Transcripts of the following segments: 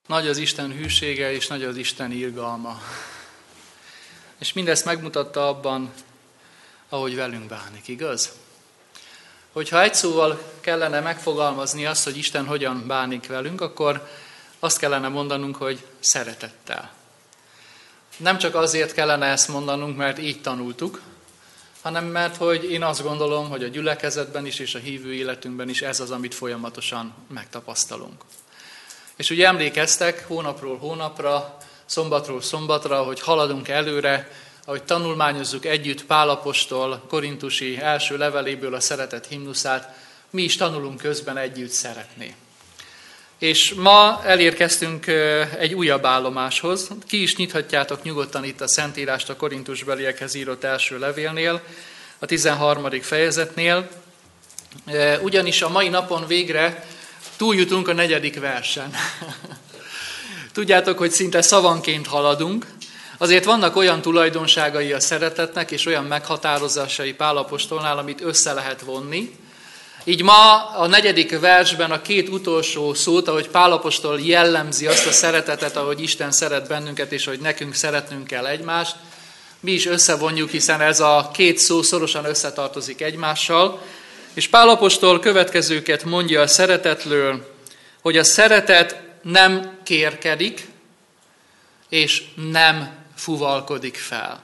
Nagy az Isten hűsége, és nagy az Isten irgalma. És mindezt megmutatta abban, ahogy velünk bánik, igaz? Hogyha egy szóval kellene megfogalmazni azt, hogy Isten hogyan bánik velünk, akkor azt kellene mondanunk, hogy szeretettel. Nem csak azért kellene ezt mondanunk, mert így tanultuk, hanem mert hogy én azt gondolom, hogy a gyülekezetben is és a hívő életünkben is ez az, amit folyamatosan megtapasztalunk. És ugye emlékeztek hónapról hónapra, szombatról szombatra, hogy haladunk előre, ahogy tanulmányozzuk együtt Pál apostol korintusi első leveléből a szeretet himnuszát, mi is tanulunk közben együtt szeretni. És ma elérkeztünk egy újabb állomáshoz. Ki is nyithatjátok nyugodtan itt a Szentírást a korintusbeliekhez írott első levélnél, a 13. fejezetnél. Ugyanis a mai napon végre túljutunk a 4. versen. Tudjátok, hogy szinte szavanként haladunk. Azért vannak olyan tulajdonságai a szeretetnek, és olyan meghatározásai Pál apostolnál, amit össze lehet vonni. Így ma a 4. versben a két utolsó szót, ahogy Pál apostol jellemzi azt a szeretetet, ahogy Isten szeret bennünket, és hogy nekünk szeretnünk kell egymást, mi is összevonjuk, hiszen ez a két szó szorosan összetartozik egymással. És Pál apostol következőket mondja a szeretetről, hogy a szeretet nem kérkedik, és nem fuvalkodik fel.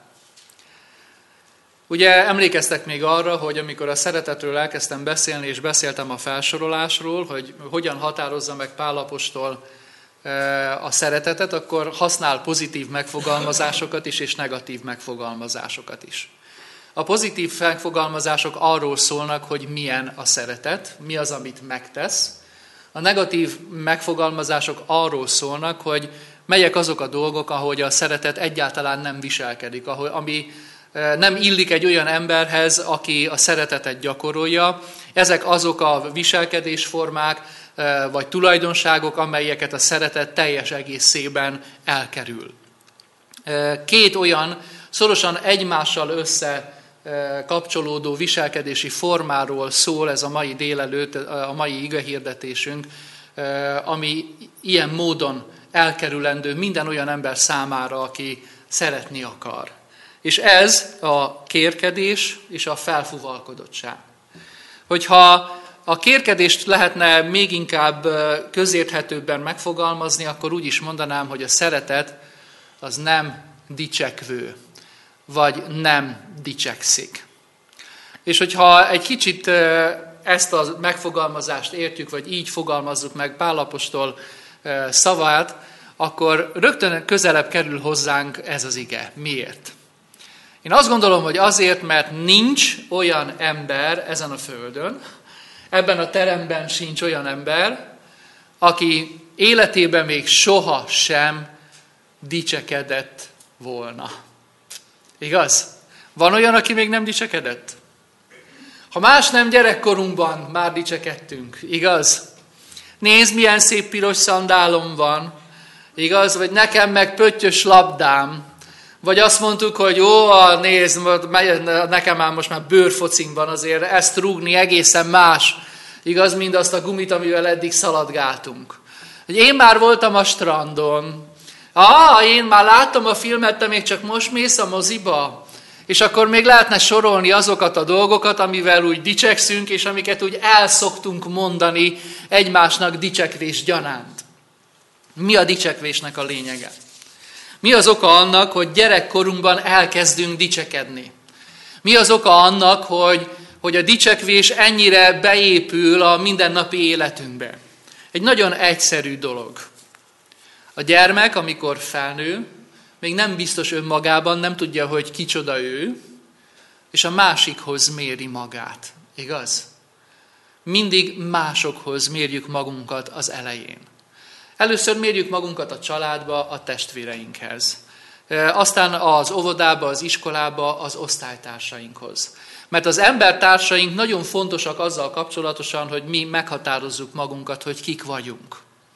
Ugye emlékeztek még arra, hogy amikor a szeretetről elkezdtem beszélni, és beszéltem a felsorolásról, hogy hogyan határozza meg Pál apostol a szeretetet, akkor használ pozitív megfogalmazásokat is, és negatív megfogalmazásokat is. A pozitív megfogalmazások arról szólnak, hogy milyen a szeretet, mi az, amit megtesz. A negatív megfogalmazások arról szólnak, hogy melyek azok a dolgok, ahogy a szeretet egyáltalán nem viselkedik, ami nem illik egy olyan emberhez, aki a szeretetet gyakorolja. Ezek azok a viselkedésformák, vagy tulajdonságok, amelyeket a szeretet teljes egészében elkerül. Két olyan szorosan egymással összekapcsolódó viselkedési formáról szól ez a mai délelőtt, a mai igehirdetésünk, ami ilyen módon elkerülendő minden olyan ember számára, aki szeretni akar. És ez a kérkedés és a felfuvalkodottság. Hogyha a kérkedést lehetne még inkább közérthetőbben megfogalmazni, akkor úgy is mondanám, hogy a szeretet az nem dicsekvő, vagy nem dicsekszik. És hogyha egy kicsit ezt a megfogalmazást értjük, vagy így fogalmazzuk meg Pál apostol szavát, akkor rögtön közelebb kerül hozzánk ez az ige. Miért? Én azt gondolom, hogy azért, mert nincs olyan ember ezen a földön, ebben a teremben sincs olyan ember, aki életében még soha sem dicsekedett volna. Igaz? Van olyan, aki még nem dicsekedett? Ha más nem, gyerekkorunkban már dicsekedtünk. Igaz? Nézd, milyen szép piros szandálom van. Igaz? Vagy nekem meg pöttyös labdám. Vagy azt mondtuk, hogy jó, nézd, nekem most már bőrfocim van, azért ezt rúgni egészen más. Igaz, mint azt a gumit, amivel eddig szaladgáltunk. Hogy én már voltam a strandon. Én már láttam a filmet, te még csak most mész a moziba. És akkor még lehetne sorolni azokat a dolgokat, amivel úgy dicsekszünk, és amiket úgy elszoktunk mondani egymásnak dicsekvés gyanánt. Mi a dicsekvésnek a lényege? Mi az oka annak, hogy gyerekkorunkban elkezdünk dicsekedni? Mi az oka annak, hogy a dicsekvés ennyire beépül a mindennapi életünkbe? Egy nagyon egyszerű dolog. A gyermek, amikor felnő, még nem biztos önmagában, nem tudja, hogy kicsoda ő, és a másikhoz méri magát. Igaz? Mindig másokhoz mérjük magunkat az elején. Először mérjük magunkat a családba, a testvéreinkhez. Aztán az óvodába, az iskolába, az osztálytársainkhoz. Mert az embertársaink nagyon fontosak azzal kapcsolatosan, hogy mi meghatározzuk magunkat, hogy kik vagyunk.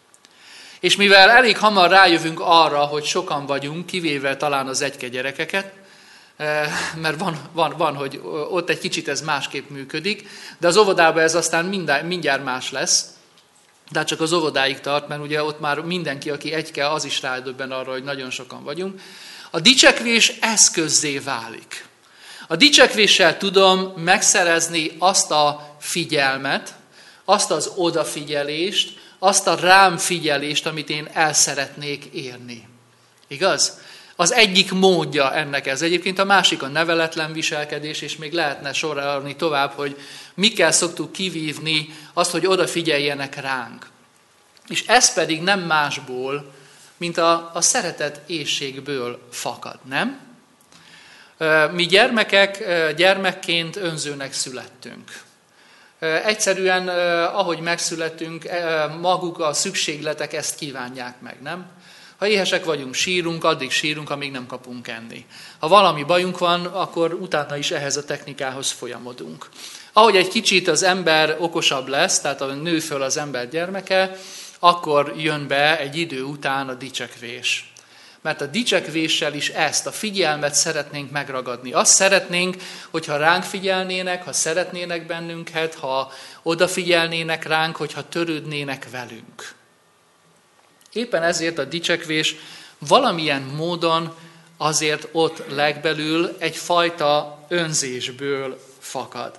És mivel elég hamar rájövünk arra, hogy sokan vagyunk, kivéve talán az egyke gyerekeket, mert van, hogy ott egy kicsit ez másképp működik, de az óvodában ez aztán mindjárt más lesz. de csak az óvodáig tart, mert ugye ott már mindenki, aki egyke, az is rádöbben arra, hogy nagyon sokan vagyunk. A dicsekvés eszközzé válik. A dicsekvéssel tudom megszerezni azt a figyelmet, azt az odafigyelést, azt a rám figyelést, amit én el szeretnék érni. Igaz? Az egyik módja ennek ez. Egyébként a másik a neveletlen viselkedés, és még lehetne sorolni tovább, hogy mikkel szoktuk kivívni azt, hogy odafigyeljenek ránk. És ez pedig nem másból, mint a szeretet éhségből fakad, nem? Mi gyermekként önzőnek születtünk. Egyszerűen, ahogy megszületünk, maguk a szükségletek ezt kívánják meg, nem? Ha éhesek vagyunk, sírunk, addig sírunk, amíg nem kapunk enni. Ha valami bajunk van, akkor utána is ehhez a technikához folyamodunk. Ahogy egy kicsit az ember okosabb lesz, tehát a nő föl az ember gyermeke, akkor jön be egy idő után a dicsekvés. Mert a dicsekvéssel is ezt, a figyelmet szeretnénk megragadni. Azt szeretnénk, hogyha ránk figyelnének, ha szeretnének bennünket, ha odafigyelnének ránk, hogyha törődnének velünk. Éppen ezért a dicsekvés valamilyen módon azért ott legbelül egyfajta önzésből fakad.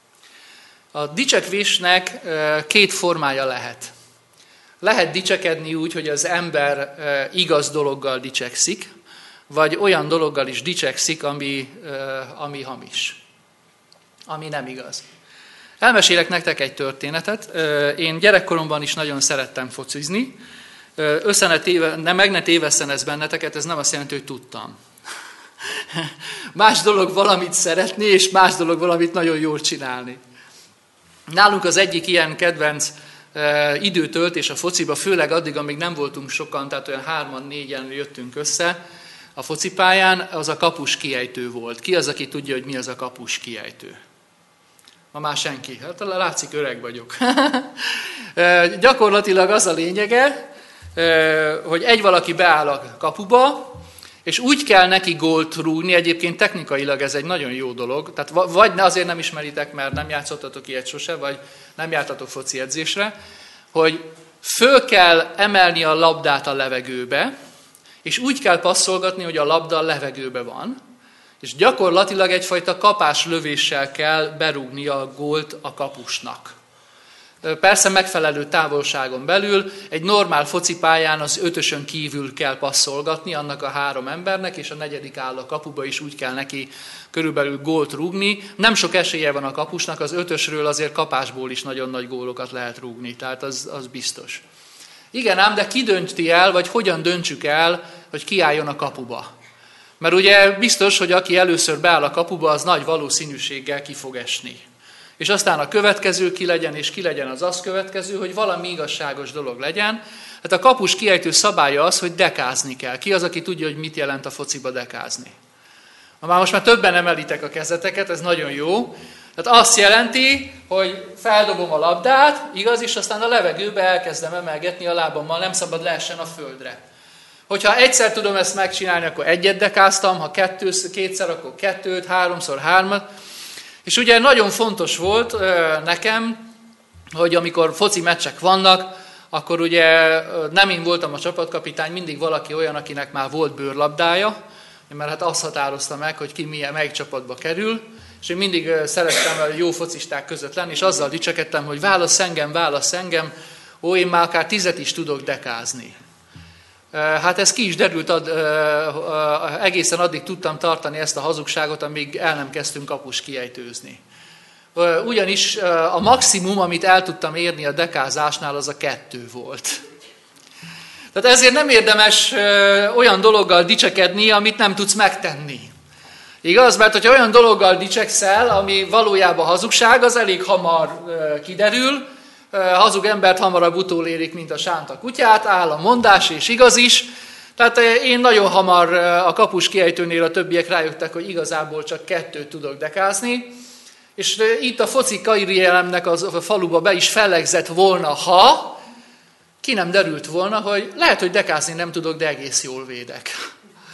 A dicsekvésnek két formája lehet. Lehet dicsekedni úgy, hogy az ember igaz dologgal dicsekszik, vagy olyan dologgal is dicsekszik, ami hamis, ami nem igaz. Elmesélek nektek egy történetet. Én gyerekkoromban is nagyon szerettem focizni. Meg ne tévesszen ez benneteket, ez nem azt jelenti, hogy tudtam. Más dolog valamit szeretni, és más dolog valamit nagyon jól csinálni. Nálunk az egyik ilyen kedvenc időtöltés a fociba, főleg addig, amíg nem voltunk sokan, tehát olyan 3-4-en jöttünk össze a focipályán, az a kapus kiejtő volt. Ki az, aki tudja, hogy mi az a kapus kiejtő? Ma már senki. Hát látszik, öreg vagyok. Gyakorlatilag az a lényege, hogy egy valaki beáll a kapuba, és úgy kell neki gólt rúgni, egyébként technikailag ez egy nagyon jó dolog, tehát vagy azért nem ismeritek, mert nem játszottatok ilyet sose, vagy nem jártatok foci edzésre, hogy föl kell emelni a labdát a levegőbe, és úgy kell passzolgatni, hogy a labda a levegőbe van, és gyakorlatilag egyfajta kapáslövéssel kell berúgni a gólt a kapusnak. Persze megfelelő távolságon belül, egy normál focipályán az 5-ösön kívül kell passzolgatni annak a 3 embernek, és a 4. áll a kapuba, és úgy kell neki körülbelül gólt rúgni. Nem sok esélye van a kapusnak, az 5-ösről azért kapásból is nagyon nagy gólokat lehet rúgni, tehát az biztos. Igen ám, de ki dönti el, vagy hogyan döntsük el, hogy ki álljon a kapuba? Mert ugye biztos, hogy aki először beáll a kapuba, az nagy valószínűséggel ki fog esni. És aztán a következő ki legyen, és ki legyen az azt következő, hogy valami igazságos dolog legyen. Hát a kapus kiejtő szabálya az, hogy dekázni kell. Ki az, aki tudja, hogy mit jelent a fociba dekázni? Most már többen emelitek a kezeteket, ez nagyon jó. Tehát azt jelenti, hogy feldobom a labdát, igaz, és aztán a levegőbe elkezdem emelgetni a lábammal, nem szabad leessen a földre. Hogyha egyszer tudom ezt megcsinálni, akkor egyet dekáztam, ha kétszer, akkor 2, 3-szor 3-at. És ugye nagyon fontos volt nekem, hogy amikor foci meccsek vannak, akkor ugye nem én voltam a csapatkapitány, mindig valaki olyan, akinek már volt bőrlabdája, mert hát azt határozta meg, hogy ki melyik csapatba kerül, és én mindig szerettem a jó focisták között lenni, és azzal dicsekedtem, hogy válasz engem, én már akár 10 is tudok dekázni. Hát ez ki is derült, egészen addig tudtam tartani ezt a hazugságot, amíg el nem kezdtünk kapus kiejtőzni. Ugyanis a maximum, amit el tudtam érni a dekázásnál, az a 2 volt. Tehát ezért nem érdemes olyan dologgal dicsekedni, amit nem tudsz megtenni. Igaz? Mert hogyha olyan dologgal dicsekszel, ami valójában hazugság, az elég hamar kiderül, hazug embert hamarabb utolérik, mint a sánt a kutyát, áll a mondás, és igaz is. Tehát én nagyon hamar a kapus kiejtőnél a többiek rájöttek, hogy igazából csak 2 tudok dekázni, és itt a foci karrieremnek a faluba be is fellegzett volna, ha ki nem derült volna, hogy lehet, hogy dekázni nem tudok, de egész jól védek.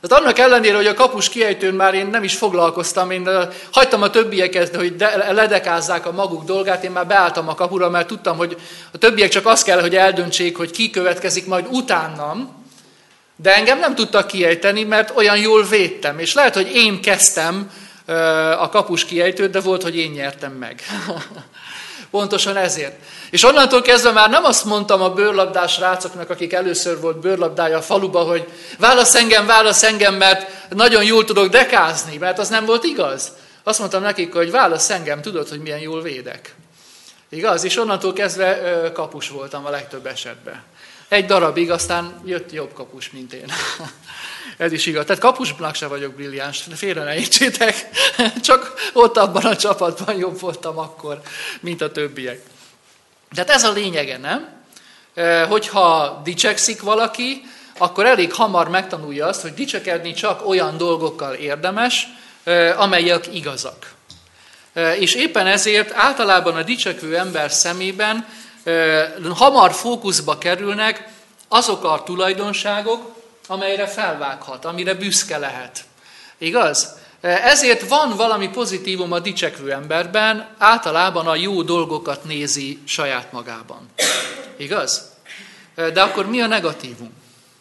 Tehát annak ellenére, hogy a kapus kiejtőn már én nem is foglalkoztam, én hagytam a többieket, hogy ledekázzák a maguk dolgát, én már beálltam a kapura, mert tudtam, hogy a többiek csak azt kell, hogy eldöntsék, hogy ki következik majd utánam, de engem nem tudtak kiejteni, mert olyan jól védtem, és lehet, hogy én kezdtem a kapus kiejtőt, de volt, hogy én nyertem meg. Pontosan ezért. És onnantól kezdve már nem azt mondtam a bőrlabdás rácoknak, akik először volt bőrlabdája a faluba, hogy válasz engem, mert nagyon jól tudok dekázni, mert az nem volt igaz. Azt mondtam nekik, hogy válasz engem, tudod, hogy milyen jól védek. Igaz? És onnantól kezdve kapus voltam a legtöbb esetben. Egy darabig, aztán jött jobb kapus, mint én. Ez is igaz. Tehát kapusnak se vagyok brilliáns, félre ne értsétek. Csak ott abban a csapatban jobb voltam akkor, mint a többiek. Tehát ez a lényege, nem? Hogyha dicsekszik valaki, akkor elég hamar megtanulja azt, hogy dicsekedni csak olyan dolgokkal érdemes, amelyek igazak. És éppen ezért általában a dicsekvő ember szemében hamar fókuszba kerülnek azok a tulajdonságok, amelyre felvághat, amire büszke lehet. Igaz? Ezért van valami pozitívum a dicsekvő emberben, általában a jó dolgokat nézi saját magában. Igaz? De akkor mi a negatívum?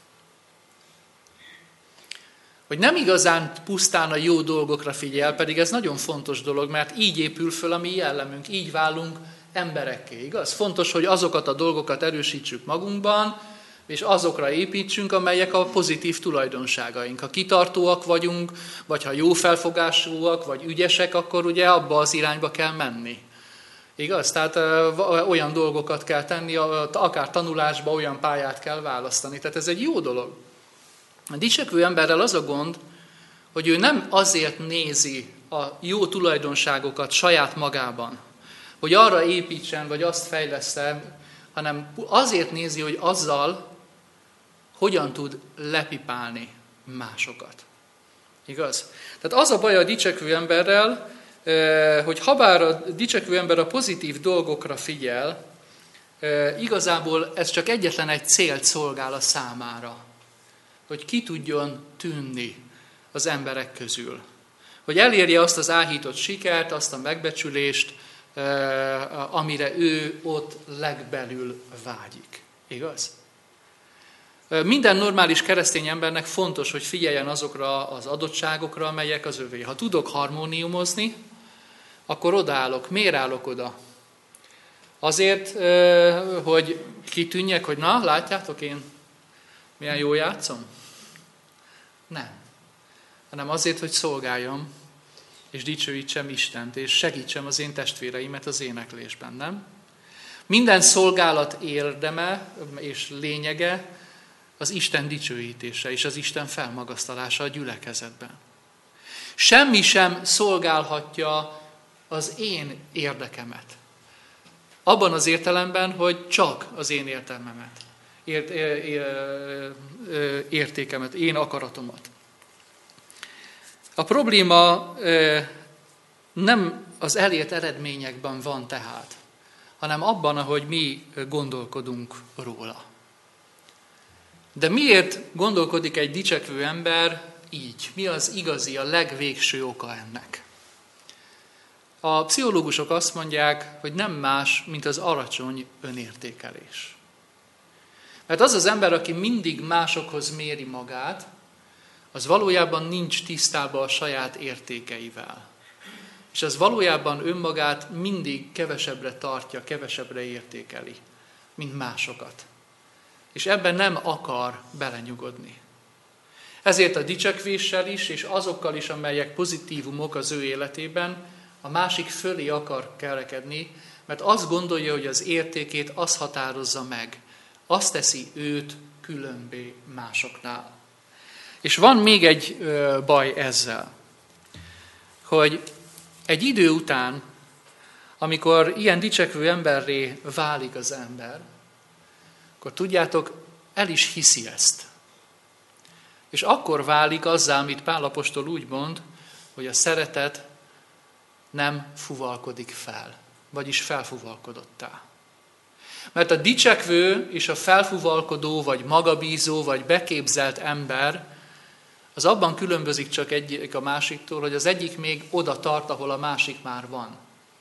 Hogy nem igazán pusztán a jó dolgokra figyel, pedig ez nagyon fontos dolog, mert így épül föl a mi jellemünk, így válunk emberekké, igaz? Fontos, hogy azokat a dolgokat erősítsük magunkban, és azokra építsünk, amelyek a pozitív tulajdonságaink. Ha kitartóak vagyunk, vagy ha jó felfogásúak, vagy ügyesek, akkor ugye abba az irányba kell menni. Igaz? Tehát olyan dolgokat kell tenni, akár tanulásba olyan pályát kell választani. Tehát ez egy jó dolog. A dicsekvő emberrel az a gond, hogy ő nem azért nézi a jó tulajdonságokat saját magában, hogy arra építsen, vagy azt fejleszten, hanem azért nézi, hogy azzal hogyan tud lepipálni másokat. Igaz? Tehát az a baj a dicsekvő emberrel, hogy habár a dicsekvő ember a pozitív dolgokra figyel, igazából ez csak egyetlen egy célt szolgál a számára, hogy ki tudjon tűnni az emberek közül. Hogy elérje azt az áhított sikert, azt a megbecsülést, amire ő ott legbelül vágyik. Igaz? Minden normális keresztény embernek fontos, hogy figyeljen azokra az adottságokra, amelyek az övé. Ha tudok harmóniumozni, akkor odaállok. Miért állok oda? Azért, hogy kitűnjek, hogy na, látjátok én, milyen jól játszom? Nem. Hanem azért, hogy szolgáljam, és dicsőítsem Istent, és segítsem az én testvéreimet az éneklésben, nem? Minden szolgálat érdeme és lényege az Isten dicsőítése és az Isten felmagasztalása a gyülekezetben. Semmi sem szolgálhatja az én érdekemet. Abban az értelemben, hogy csak az én értelmemet, értékemet, én akaratomat. A probléma nem az elért eredményekben van tehát, hanem abban, ahogy mi gondolkodunk róla. De miért gondolkodik egy dicsekvő ember így? Mi az igazi, a legvégső oka ennek? A pszichológusok azt mondják, hogy nem más, mint az alacsony önértékelés. Mert az az ember, aki mindig másokhoz méri magát, az valójában nincs tisztában a saját értékeivel. És az valójában önmagát mindig kevesebbre tartja, kevesebbre értékeli, mint másokat. És ebben nem akar belenyugodni. Ezért a dicsekvéssel is, és azokkal is, amelyek pozitívumok az ő életében, a másik fölé akar kerekedni, mert azt gondolja, hogy az értékét az határozza meg. Azt teszi őt különbé másoknál. És van még egy baj ezzel, hogy egy idő után, amikor ilyen dicsekvő emberré válik az ember, akkor tudjátok, el is hiszi ezt. És akkor válik azzá, amit Pál apostol úgy mond, hogy a szeretet nem fuvalkodik fel, vagyis felfuvalkodottá. Mert a dicsekvő és a felfuvalkodó, vagy magabízó, vagy beképzelt ember az abban különbözik csak egyik a másiktól, hogy az egyik még oda tart, ahol a másik már van.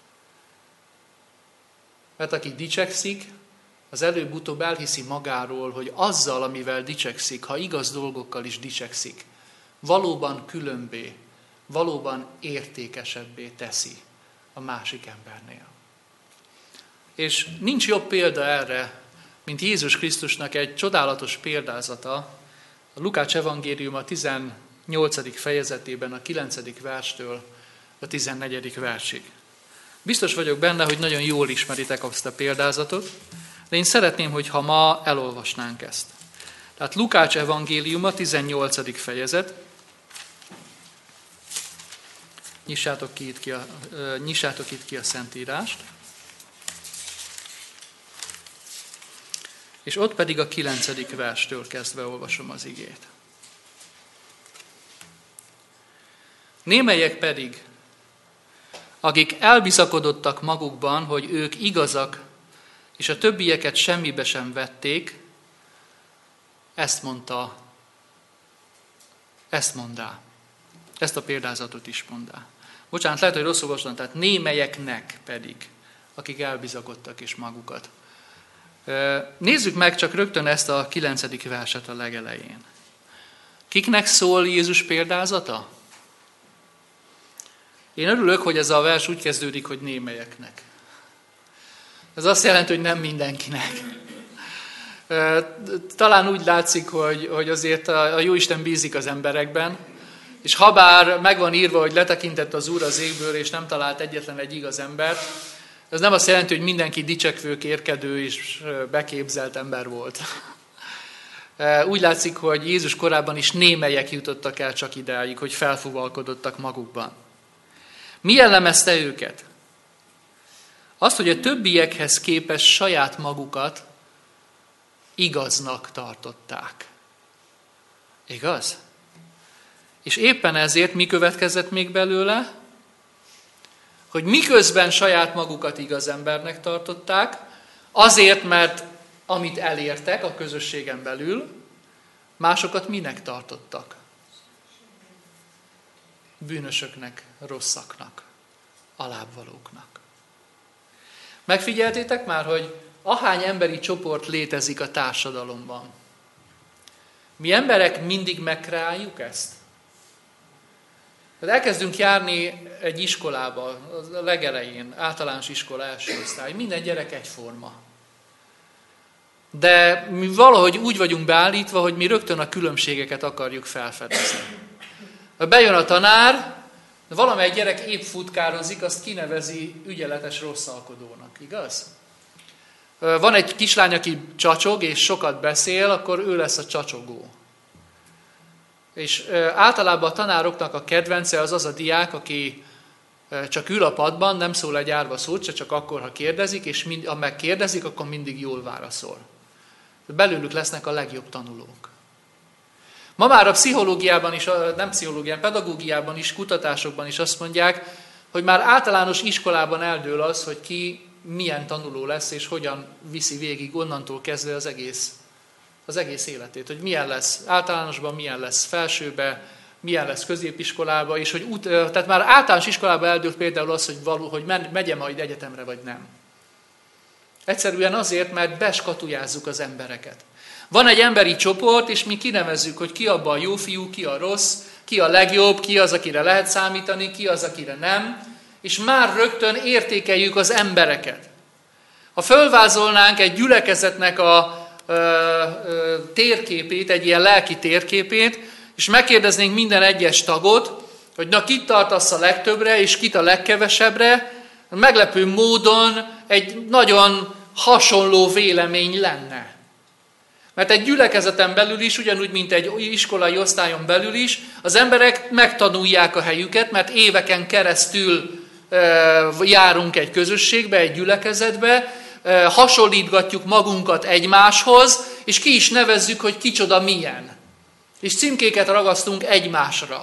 Mert aki dicsekszik, az előbb-utóbb elhiszi magáról, hogy azzal, amivel dicsekszik, ha igaz dolgokkal is dicsekszik, valóban különbé, valóban értékesebbé teszi a másik embernél. És nincs jobb példa erre, mint Jézus Krisztusnak egy csodálatos példázata, a Lukács evangélium a 18. fejezetében a 9. verstől a 14. versig. Biztos vagyok benne, hogy nagyon jól ismeritek azt a példázatot, de én szeretném, hogyha ma elolvasnánk ezt. Tehát Lukács evangéliuma, 18. fejezet. Nyissátok itt ki a Szentírást. És ott pedig a 9. verstől kezdve olvasom az igét. Némelyek pedig, akik elbizakodottak magukban, hogy ők igazak, és a többieket semmibe sem vették, ezt mondá. Ezt a példázatot is mondá. Bocsánat, lehet, hogy rosszul olvastam, tehát némelyeknek pedig, akik elbizakodtak is magukat. Nézzük meg csak rögtön ezt a 9. verset a legelején. Kiknek szól Jézus példázata? Én örülök, hogy ez a vers úgy kezdődik, hogy némelyeknek. Ez azt jelenti, hogy nem mindenkinek. Talán úgy látszik, hogy azért a Jóisten bízik az emberekben, és habár meg van írva, hogy letekintett az Úr az égből, és nem talált egyetlen egy igaz embert, ez nem azt jelenti, hogy mindenki dicsekvő, kérkedő és beképzelt ember volt. Úgy látszik, hogy Jézus korában is némelyek jutottak el csak idáig, hogy felfúvalkodottak magukban. Mi jellemezte őket? Azt, hogy a többiekhez képest saját magukat igaznak tartották. Igaz? És éppen ezért mi következett még belőle? Hogy miközben saját magukat igaz embernek tartották, azért, mert amit elértek a közösségen belül, másokat minek tartottak? Bűnösöknek, rosszaknak, alábbvalóknak. Megfigyeltétek már, hogy ahány emberi csoport létezik a társadalomban? Mi emberek mindig megkreáljuk ezt? Elkezdünk járni egy iskolába, a legelején, általános iskola első osztály. Minden gyerek egyforma. De mi valahogy úgy vagyunk beállítva, hogy mi rögtön a különbségeket akarjuk felfedezni. Ha bejön a tanár, valamelyik gyerek épp futkározik, azt kinevezi ügyeletes rosszalkodónak, igaz? Van egy kislány, aki csacsog és sokat beszél, akkor ő lesz a csacsogó. És általában a tanároknak a kedvence az a diák, aki csak ül a padban, nem szól egy árva szót, csak akkor, ha kérdezik, és ha megkérdezik, akkor mindig jól válaszol. Belőlük lesznek a legjobb tanulók. Ma már a pszichológiában is, nem pszichológiában, pedagógiában is, kutatásokban is azt mondják, hogy már általános iskolában eldől az, hogy ki milyen tanuló lesz, és hogyan viszi végig onnantól kezdve az egész életét. Hogy milyen lesz általánosban, milyen lesz felsőbe, milyen lesz középiskolában, és hogy tehát már általános iskolában eldőlt például az, hogy megye majd egyetemre, vagy nem. Egyszerűen azért, mert beskatujázzuk az embereket. Van egy emberi csoport, és mi kinevezzük, hogy ki abban a jó fiú, ki a rossz, ki a legjobb, ki az, akire lehet számítani, ki az, akire nem, és már rögtön értékeljük az embereket. Ha fölvázolnánk egy gyülekezetnek a térképét, egy ilyen lelki térképét, és megkérdeznénk minden egyes tagot, hogy na kit tartasz a legtöbbre, és kit a legkevesebbre, meglepő módon egy nagyon hasonló vélemény lenne. Mert egy gyülekezeten belül is, ugyanúgy, mint egy iskolai osztályon belül is, az emberek megtanulják a helyüket, mert éveken keresztül járunk egy közösségbe, egy gyülekezetbe, hasonlítgatjuk magunkat egymáshoz, és ki is nevezzük, hogy kicsoda milyen. És címkéket ragasztunk egymásra.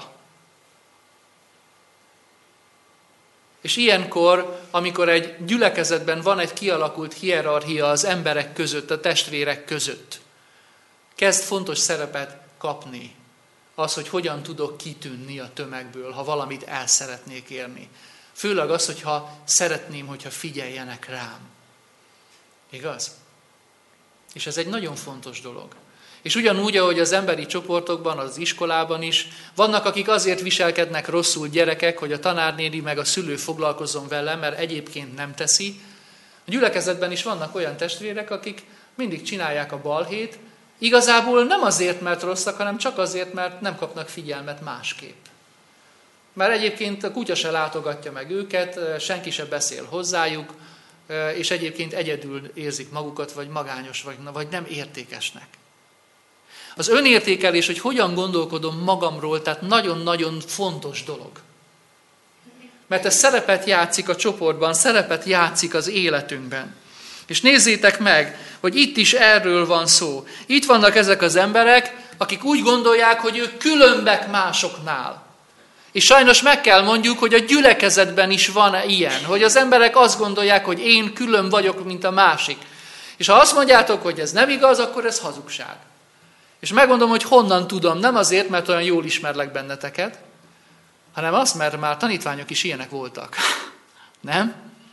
És ilyenkor, amikor egy gyülekezetben van egy kialakult hierarchia az emberek között, a testvérek között, kezd fontos szerepet kapni az, hogy hogyan tudok kitűnni a tömegből, ha valamit el szeretnék érni. Főleg az, hogyha szeretném, hogyha figyeljenek rám. Igaz? És ez egy nagyon fontos dolog. És ugyanúgy, ahogy az emberi csoportokban, az iskolában is, vannak, akik azért viselkednek rosszul gyerekek, hogy a tanárnéni meg a szülő foglalkozzon vele, mert egyébként nem teszi. A gyülekezetben is vannak olyan testvérek, akik mindig csinálják a balhét, igazából nem azért, mert rosszak, hanem csak azért, mert nem kapnak figyelmet másképp. Mert egyébként a kutya se látogatja meg őket, senki se beszél hozzájuk, és egyébként egyedül érzik magukat, vagy magányos, vagy nem értékesnek. Az önértékelés, hogy hogyan gondolkodom magamról, tehát nagyon-nagyon fontos dolog. Mert ez szerepet játszik a csoportban, szerepet játszik az életünkben. És nézzétek meg, hogy itt is erről van szó. Itt vannak ezek az emberek, akik úgy gondolják, hogy ők különbek másoknál. És sajnos meg kell mondjuk, hogy a gyülekezetben is van ilyen, hogy az emberek azt gondolják, hogy én külön vagyok, mint a másik. És ha azt mondjátok, hogy ez nem igaz, akkor ez hazugság. És megmondom, hogy honnan tudom, nem azért, mert olyan jól ismerlek benneteket, hanem azt, mert már tanítványok is ilyenek voltak. Nem?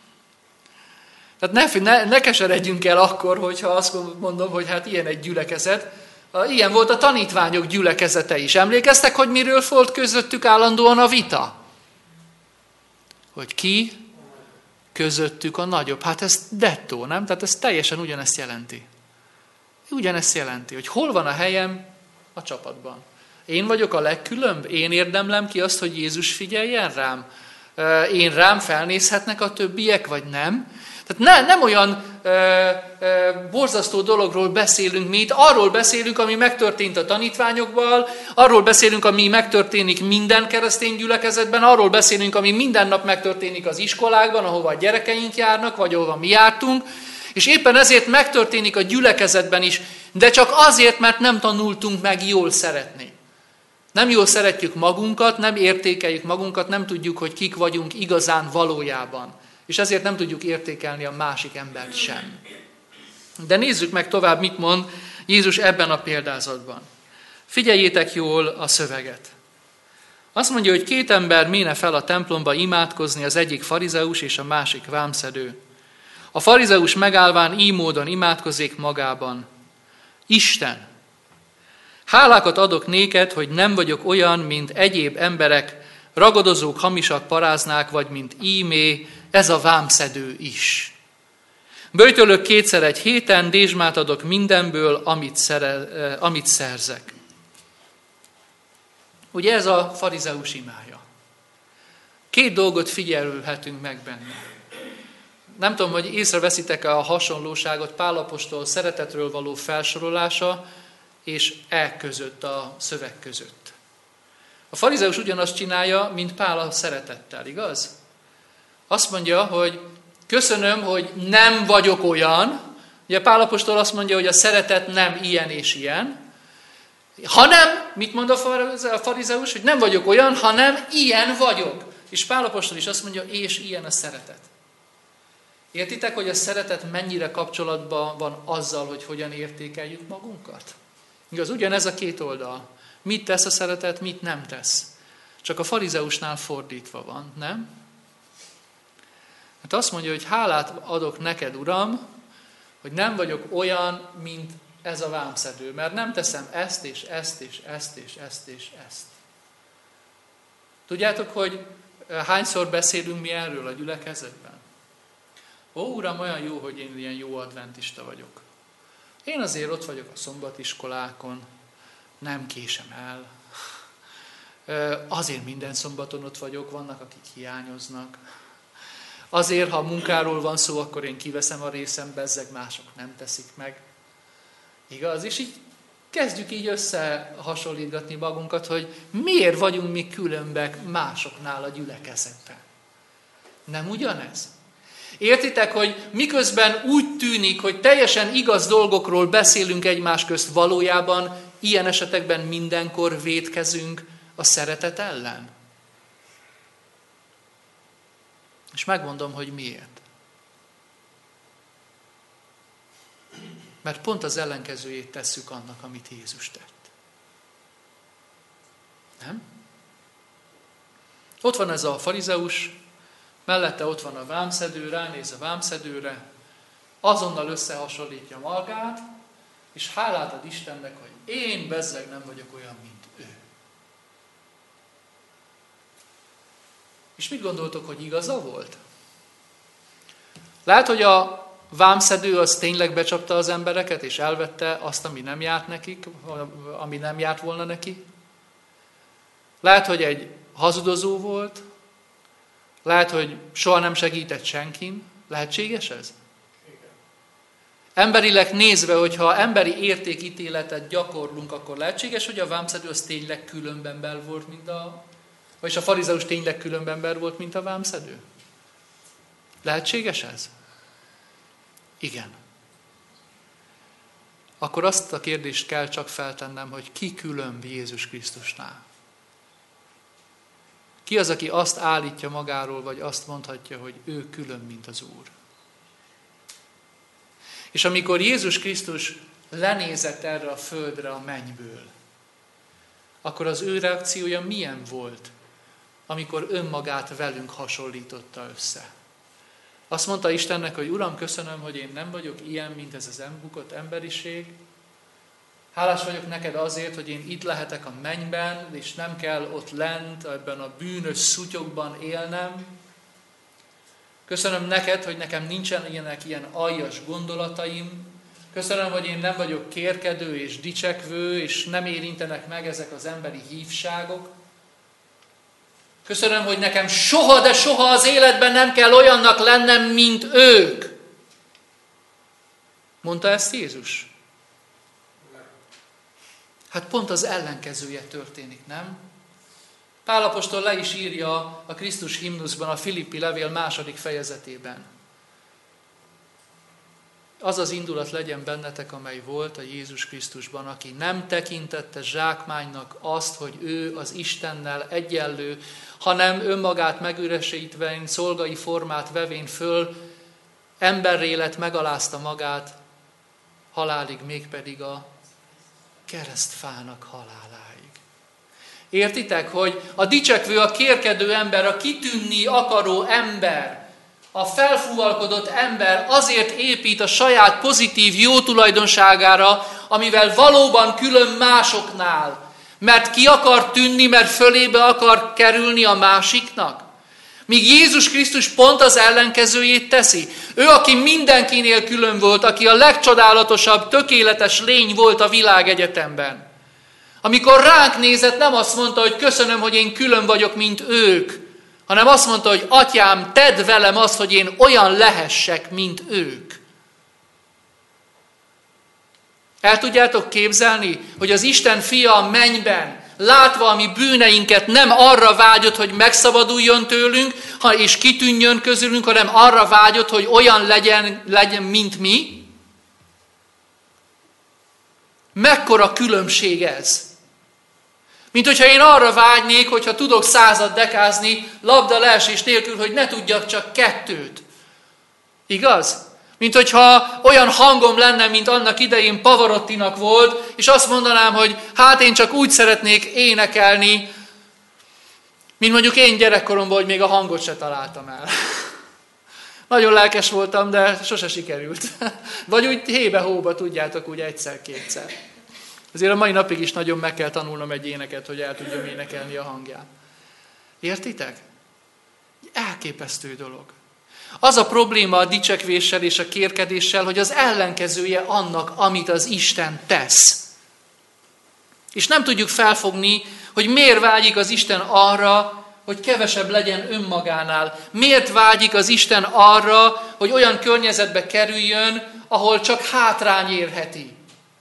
Tehát ne keseredjünk el akkor, hogyha azt mondom, hogy hát ilyen egy gyülekezet. Ilyen volt a tanítványok gyülekezete is. Emlékeztek, hogy miről volt közöttük állandóan a vita? Hogy ki közöttük a nagyobb. Hát ez dettó, nem? Tehát ez teljesen ugyanezt jelenti. Ugyanezt jelenti, hogy hol van a helyem a csapatban. Én vagyok a legkülönbb? Én érdemlem ki azt, hogy Jézus figyeljen rám? Én rám felnézhetnek a többiek, vagy nem? Tehát nem olyan borzasztó dologról beszélünk mi itt, arról beszélünk, ami megtörtént a tanítványokban, arról beszélünk, ami megtörténik minden keresztény gyülekezetben, arról beszélünk, ami minden nap megtörténik az iskolákban, ahova a gyerekeink járnak, vagy ahova mi jártunk, és éppen ezért megtörténik a gyülekezetben is, de csak azért, mert nem tanultunk meg jól szeretni. Nem jól szeretjük magunkat, nem értékeljük magunkat, nem tudjuk, hogy kik vagyunk igazán valójában. És ezért nem tudjuk értékelni a másik embert sem. De nézzük meg tovább, mit mond Jézus ebben a példázatban. Figyeljétek jól a szöveget. Azt mondja, hogy 2 ember méne fel a templomba imádkozni, az egyik farizeus és a másik vámszedő. A farizeus megállván így módon imádkozik magában. Isten, hálákat adok néked, hogy nem vagyok olyan, mint egyéb emberek, ragadozók, hamisak, paráznák, vagy mint ímé, ez a vámszedő is. Böjtölök 2-szer egy héten, dézsmát adok mindenből, amit szerzek. Ugye ez a farizeus imája. 2 dolgot figyelhetünk meg benne. Nem tudom, hogy észreveszitek-e a hasonlóságot Pál apostol szeretetről való felsorolása és között, a szöveg között. A farizeus ugyanazt csinálja, mint Pál a szeretettel, igaz? Azt mondja, hogy köszönöm, hogy nem vagyok olyan. Ugye Pál apostol azt mondja, hogy a szeretet nem ilyen és ilyen. Hanem, mit mond a farizeus, hogy nem vagyok olyan, hanem ilyen vagyok. És Pál apostol is azt mondja, és ilyen a szeretet. Értitek, hogy a szeretet mennyire kapcsolatban van azzal, hogy hogyan értékeljük magunkat? Igaz, ugyanez a 2 oldal. Mit tesz a szeretet, mit nem tesz. Csak a farizeusnál fordítva van, nem? Hát azt mondja, hogy hálát adok neked, Uram, hogy nem vagyok olyan, mint ez a vámszedő, mert nem teszem ezt, és ezt, és ezt, és ezt, és ezt. Tudjátok, hogy hányszor beszélünk mi erről a gyülekezetben? Ó, Uram, olyan jó, hogy én ilyen jó adventista vagyok. Én azért ott vagyok a szombatiskolákon, nem késem el. Azért minden szombaton ott vagyok, vannak, akik hiányoznak. Azért, ha a munkáról van szó, akkor én kiveszem a részem, bezzeg mások nem teszik meg. Igaz? És így kezdjük így összehasonlítgatni magunkat, hogy miért vagyunk mi különbek másoknál a gyülekezetben. Nem ugyanez? Értitek, hogy miközben úgy tűnik, hogy teljesen igaz dolgokról beszélünk egymás közt, valójában ilyen esetekben mindenkor vétkezünk a szeretet ellen? És megmondom, hogy miért. Mert pont az ellenkezőjét tesszük annak, amit Jézus tett. Nem? Ott van ez a farizeus, mellette ott van a vámszedő, ránéz a vámszedőre, azonnal összehasonlítja magát, és hálát ad Istennek, hogy én bezzeg nem vagyok olyan, mint ő. És mit gondoltok, hogy igaza volt? Lehet, hogy a vámszedő az tényleg becsapta az embereket, és elvette azt, ami nem járt nekik, ami nem járt volna neki. Lehet, hogy egy hazudozó volt, lehet, hogy soha nem segített senkin. Lehetséges ez? Igen. Emberileg nézve, hogyha emberi értékítéletet gyakorlunk, akkor lehetséges, hogy a vámszedő az tényleg különb ember volt, vagyis a farizeus tényleg különb ember volt, mint a vámszedő? Lehetséges ez? Igen. Akkor azt a kérdést kell csak feltennem, hogy ki különb Jézus Krisztusnál? Ki az, aki azt állítja magáról, vagy azt mondhatja, hogy ő külön, mint az Úr? És amikor Jézus Krisztus lenézett erre a földre a mennyből, akkor az ő reakciója milyen volt, amikor önmagát velünk hasonlította össze? Azt mondta Istennek, hogy Uram, köszönöm, hogy én nem vagyok ilyen, mint ez az elbukott emberiség. Hálás vagyok neked azért, hogy én itt lehetek a mennyben, és nem kell ott lent, ebben a bűnös szutyokban élnem. Köszönöm neked, hogy nekem nincsenek ilyen aljas gondolataim. Köszönöm, hogy én nem vagyok kérkedő és dicsekvő, és nem érintenek meg ezek az emberi hívságok. Köszönöm, hogy nekem soha, de soha az életben nem kell olyannak lennem, mint ők. Mondta ezt Jézus? Hát pont az ellenkezője történik, nem? Pál apostol le is írja a Krisztus himnuszban, a Filippi levél 2. fejezetében. Az az indulat legyen bennetek, amely volt a Jézus Krisztusban, aki nem tekintette zsákmánynak azt, hogy ő az Istennel egyenlő, hanem önmagát megüresítvén, szolgai formát vevén föl, emberré lett, megalázta magát, halálig, mégpedig a keresztfának haláláig. Értitek, hogy a dicsekvő, a kérkedő ember, a kitűnni akaró ember, a felfúvalkodott ember azért épít a saját pozitív jó tulajdonságára, amivel valóban külön másoknál, mert ki akar tűnni, mert fölébe akar kerülni a másiknak. Míg Jézus Krisztus pont az ellenkezőjét teszi. Ő, aki mindenkinél külön volt, aki a legcsodálatosabb, tökéletes lény volt a világegyetemben. Amikor ránk nézett, nem azt mondta, hogy köszönöm, hogy én külön vagyok, mint ők, hanem azt mondta, hogy Atyám, tedd velem azt, hogy én olyan lehessek, mint ők. El tudjátok képzelni, hogy az Isten fia a mennyben, látva a mi bűneinket, nem arra vágyott, hogy megszabaduljon tőlünk, és kitűnjön közülünk, hanem arra vágyott, hogy olyan legyen, mint mi? Mekkora különbség ez? Mint hogyha én arra vágynék, hogyha tudok 100-at dekázni, labda leesés nélkül, hogy ne tudjak csak 2. Igaz? Mint hogyha olyan hangom lenne, mint annak idején Pavarottinak volt, és azt mondanám, hogy hát én csak úgy szeretnék énekelni, mint mondjuk én gyerekkoromban, hogy még a hangot se találtam el. Nagyon lelkes voltam, de sose sikerült. Vagy úgy hébe-hóba, tudjátok, úgy egyszer-kétszer. Azért a mai napig is nagyon meg kell tanulnom egy éneket, hogy el tudjam énekelni a hangját. Értitek? Elképesztő dolog. Az a probléma a dicsekvéssel és a kérkedéssel, hogy az ellenkezője annak, amit az Isten tesz. És nem tudjuk felfogni, hogy miért vágyik az Isten arra, hogy kevesebb legyen önmagánál. Miért vágyik az Isten arra, hogy olyan környezetbe kerüljön, ahol csak hátrány érheti.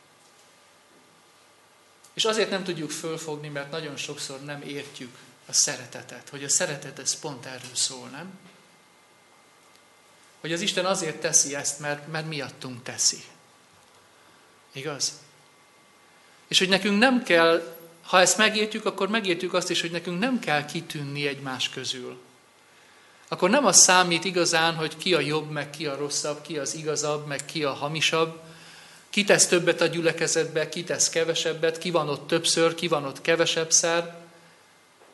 És azért nem tudjuk fölfogni, mert nagyon sokszor nem értjük a szeretetet. Hogy a szeretet ez pont erről szól, nem? Hogy az Isten azért teszi ezt, mert miattunk teszi. Igaz? És hogy nekünk nem kell, ha ezt megértjük, akkor megértjük azt is, hogy nekünk nem kell kitűnni egymás közül. Akkor nem az számít igazán, hogy ki a jobb, meg ki a rosszabb, ki az igazabb, meg ki a hamisabb, ki tesz többet a gyülekezetbe, ki tesz kevesebbet, ki van ott többször, ki van ott kevesebbszer,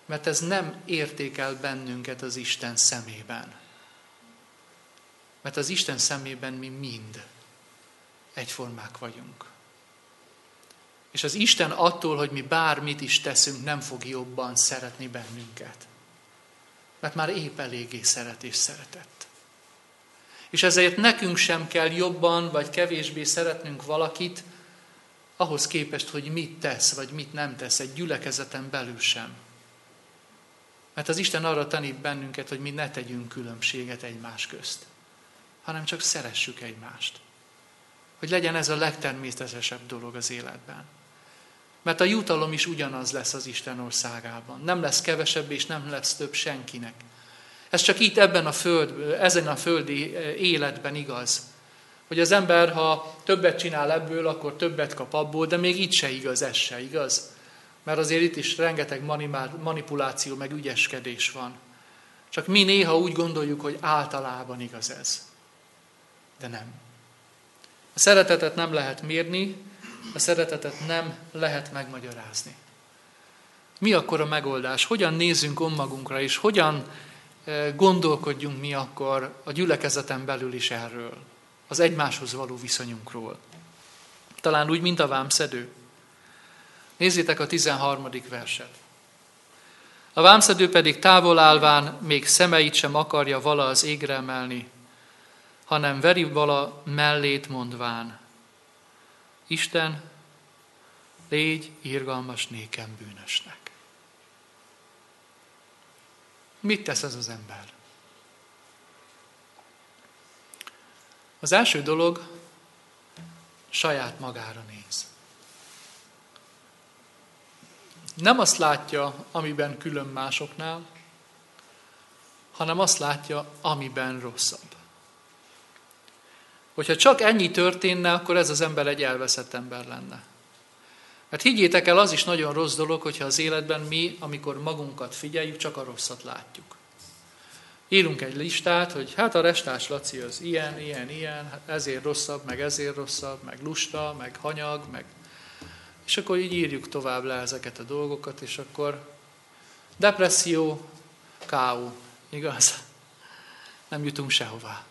Mert ez nem értékel bennünket az Isten szemében. Mert az Isten szemében mi mind egyformák vagyunk. És az Isten attól, hogy mi bármit is teszünk, nem fog jobban szeretni bennünket. Mert már épp eléggé szeret és szeretett. És ezért nekünk sem kell jobban vagy kevésbé szeretnünk valakit, ahhoz képest, hogy mit tesz, vagy mit nem tesz, egy gyülekezeten belül sem. Mert az Isten arra tanít bennünket, hogy mi ne tegyünk különbséget egymás közt, hanem csak szeressük egymást. Hogy legyen ez a legtermészetesebb dolog az életben. Mert a jutalom is ugyanaz lesz az Isten országában. Nem lesz kevesebb és nem lesz több senkinek. Ez csak itt ezen a földi életben igaz. Hogy az ember, ha többet csinál ebből, akkor többet kap abból, de még itt se igaz, ez se igaz. Mert azért itt is rengeteg manipuláció, meg ügyeskedés van. Csak mi néha úgy gondoljuk, hogy általában igaz ez. De nem. A szeretetet nem lehet mérni, a szeretetet nem lehet megmagyarázni. Mi akkor a megoldás? Hogyan nézzünk önmagunkra, és hogyan gondolkodjunk mi akkor a gyülekezeten belül is erről, az egymáshoz való viszonyunkról? Talán úgy, mint a vámszedő. Nézzétek a 13. verset. A vámszedő pedig távol állván még szemeit sem akarja vala az égre emelni, hanem veri vala mellét mondván: Isten, légy irgalmas nékem bűnösnek. Mit tesz ez az ember? Az első dolog, saját magára néz. Nem azt látja, amiben külön másoknál, hanem azt látja, amiben rosszabb. Hogyha csak ennyi történne, akkor ez az ember egy elveszett ember lenne. Mert higgyétek el, az is nagyon rossz dolog, hogyha az életben mi, amikor magunkat figyeljük, csak a rosszat látjuk. Írunk egy listát, hogy hát a Restás Laci az ilyen, ezért rosszabb, meg lusta, meg hanyag, meg... És akkor így írjuk tovább le ezeket a dolgokat, és akkor depresszió, K.O. Igaz? Nem jutunk sehová.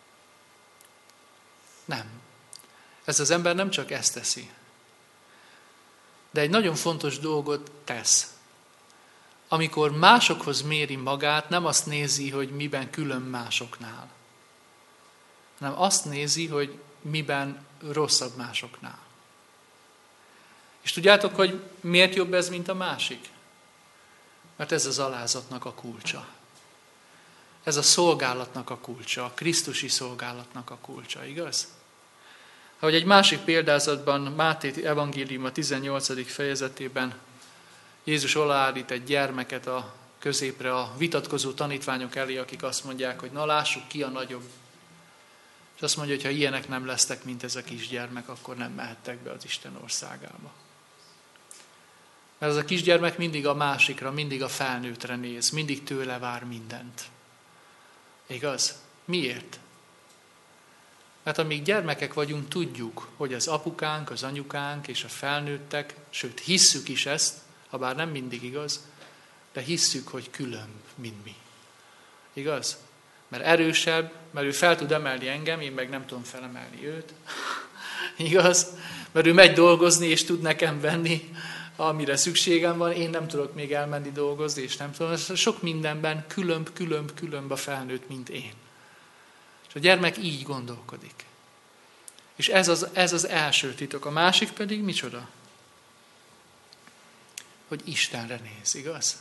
Nem. Ez az ember nem csak ezt teszi, de egy nagyon fontos dolgot tesz. Amikor másokhoz méri magát, nem azt nézi, hogy miben külön másoknál, hanem azt nézi, hogy miben rosszabb másoknál. És tudjátok, hogy miért jobb ez, mint a másik? Mert ez az alázatnak a kulcsa. Ez a szolgálatnak a kulcsa, a krisztusi szolgálatnak a kulcsa, igaz? Ahogy egy másik példázatban, Máté evangélium a 18. fejezetében Jézus odaállít egy gyermeket a középre a vitatkozó tanítványok elé, akik azt mondják, hogy na lássuk ki a nagyobb. És azt mondja, hogy ha ilyenek nem lesztek, mint ez a kisgyermek, akkor nem mehettek be az Isten országába. Mert ez a kisgyermek mindig a másikra, mindig a felnőttre néz, mindig tőle vár mindent. Igaz? Miért? Mert amíg gyermekek vagyunk, tudjuk, hogy az apukánk, az anyukánk és a felnőttek, sőt hisszük is ezt, ha bár nem mindig igaz, de hisszük, hogy különb, mint mi. Igaz? Mert erősebb, mert ő fel tud emelni engem, én meg nem tudom felemelni őt. Igaz? Mert ő megy dolgozni, és tud nekem venni, amire szükségem van, én nem tudok még elmenni dolgozni, és nem tudom. Sok mindenben különb a felnőtt, mint én. És a gyermek így gondolkodik. És ez az első titok. A másik pedig micsoda? Hogy Istenre néz, igaz?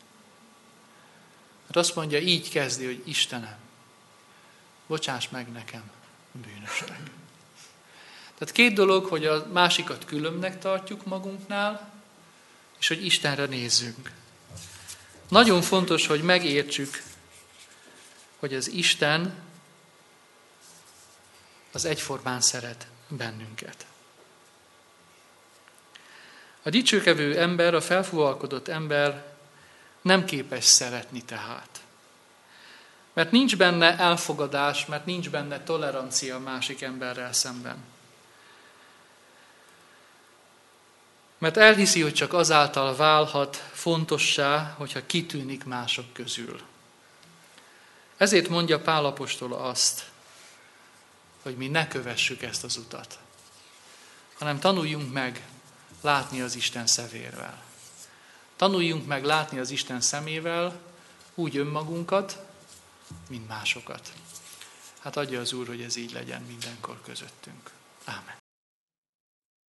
Hát azt mondja, így kezdi, hogy Istenem, bocsáss meg nekem, bűnösnek. Tehát két dolog, hogy a másikat különbnek tartjuk magunknál, és hogy Istenre nézzünk. Nagyon fontos, hogy megértsük, hogy az Isten az egyformán szeret bennünket. A dicsőkevő ember, a felfúvalkodott ember nem képes szeretni tehát. Mert nincs benne elfogadás, mert nincs benne tolerancia a másik emberrel szemben. Mert elhiszi, hogy csak azáltal válhat fontossá, hogyha kitűnik mások közül. Ezért mondja Pál apostol azt, hogy mi ne kövessük ezt az utat, hanem tanuljunk meg látni az Isten szemével. Tanuljunk meg látni az Isten szemével úgy önmagunkat, mint másokat. Hát adja az Úr, hogy ez így legyen mindenkor közöttünk. Ámen.